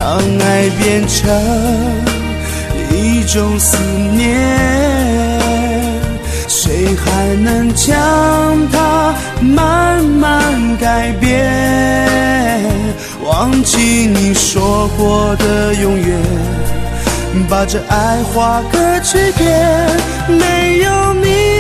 让爱变成一种思念，谁还能将它慢慢改变？忘记你说过的永远，把这爱画个句点，没有你